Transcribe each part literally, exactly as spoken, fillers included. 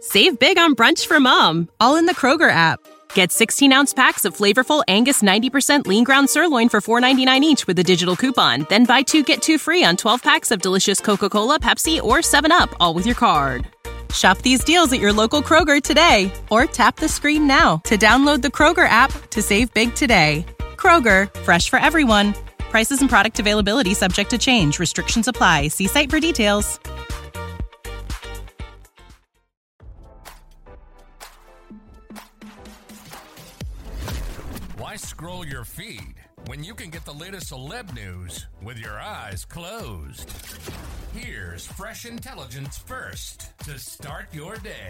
Save big on brunch for mom, all in the Kroger app. Get sixteen-ounce packs of flavorful Angus ninety percent lean ground sirloin for four dollars and ninety-nine cents each with a digital coupon. Then buy two, get two free on twelve packs of delicious Coca-Cola, Pepsi, or seven up, all with your card. Shop these deals at your local Kroger today, or tap the screen now to download the Kroger app to save big today. Kroger, fresh for everyone. Prices and product availability subject to change. Restrictions apply. See site for details. Why scroll your feed when you can get the latest celeb news with your eyes closed? Here's fresh intelligence first to start your day.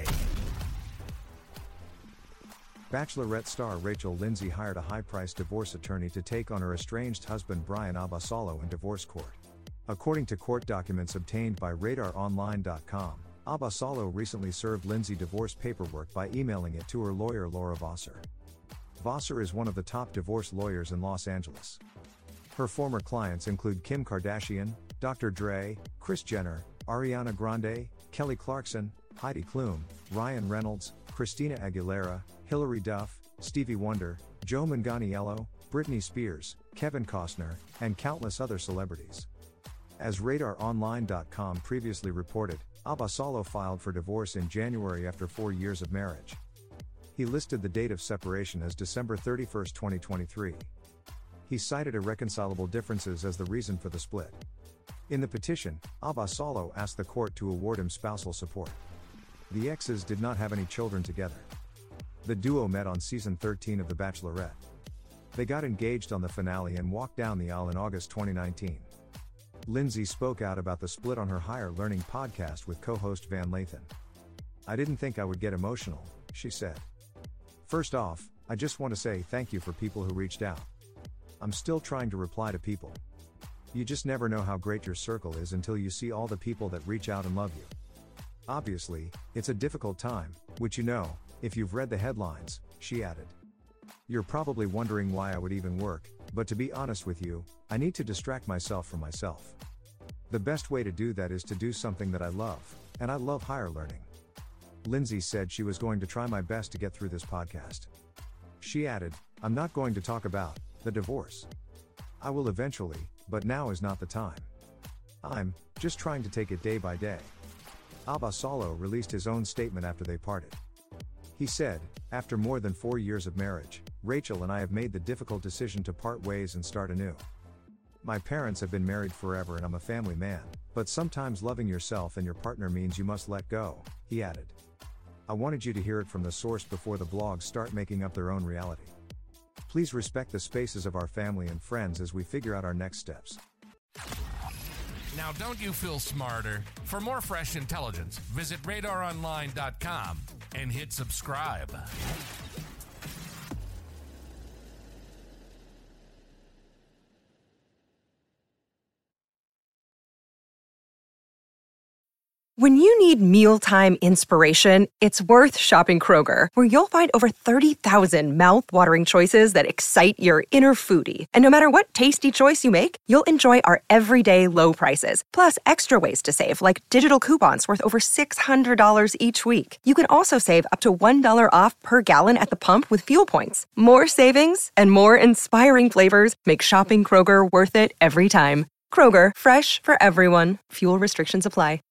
Bachelorette star Rachel Lindsay hired a high-priced divorce attorney to take on her estranged husband Brian Abasolo in divorce court. According to court documents obtained by radar online dot com, Abasolo recently served Lindsay divorce paperwork by emailing it to her lawyer Laura Vassar. Vassar is one of the top divorce lawyers in Los Angeles. Her former clients include Kim Kardashian, Doctor Dre, Kris Jenner, Ariana Grande, Kelly Clarkson, Heidi Klum, Ryan Reynolds, Christina Aguilera, Hilary Duff, Stevie Wonder, Joe Manganiello, Britney Spears, Kevin Costner, and countless other celebrities. As radar online dot com previously reported, Abasolo filed for divorce in January after four years of marriage. He listed the date of separation as December thirty-first, twenty twenty-three. He cited irreconcilable differences as the reason for the split. In the petition, Abasolo asked the court to award him spousal support. The exes did not have any children together. The duo met on season thirteen of The Bachelorette. They got engaged on the finale and walked down the aisle in August twenty nineteen. Lindsay spoke out about the split on her Higher Learning podcast with co-host Van Lathan. "I didn't think I would get emotional," she said. "First off, I just want to say thank you for people who reached out. I'm still trying to reply to people. You just never know how great your circle is until you see all the people that reach out and love you. Obviously, it's a difficult time, which you know, if you've read the headlines," she added. "You're probably wondering why I would even work, but to be honest with you, I need to distract myself from myself. The best way to do that is to do something that I love, and I love higher learning." Lindsay said she was going to try my best to get through this podcast. She added, "I'm not going to talk about the divorce. I will eventually, but now is not the time. I'm just trying to take it day by day." Abasolo released his own statement after they parted. He said, "After more than four years of marriage, Rachel and I have made the difficult decision to part ways and start anew. My parents have been married forever and I'm a family man, but sometimes loving yourself and your partner means you must let go," he added. "I wanted you to hear it from the source before the blogs start making up their own reality. Please respect the spaces of our family and friends as we figure out our next steps." Now, don't you feel smarter? For more fresh intelligence, visit radar online dot com and hit subscribe. When you need mealtime inspiration, it's worth shopping Kroger, where you'll find over thirty thousand mouth-watering choices that excite your inner foodie. And no matter what tasty choice you make, you'll enjoy our everyday low prices, plus extra ways to save, like digital coupons worth over six hundred dollars each week. You can also save up to one dollar off per gallon at the pump with fuel points. More savings and more inspiring flavors make shopping Kroger worth it every time. Kroger, fresh for everyone. Fuel restrictions apply.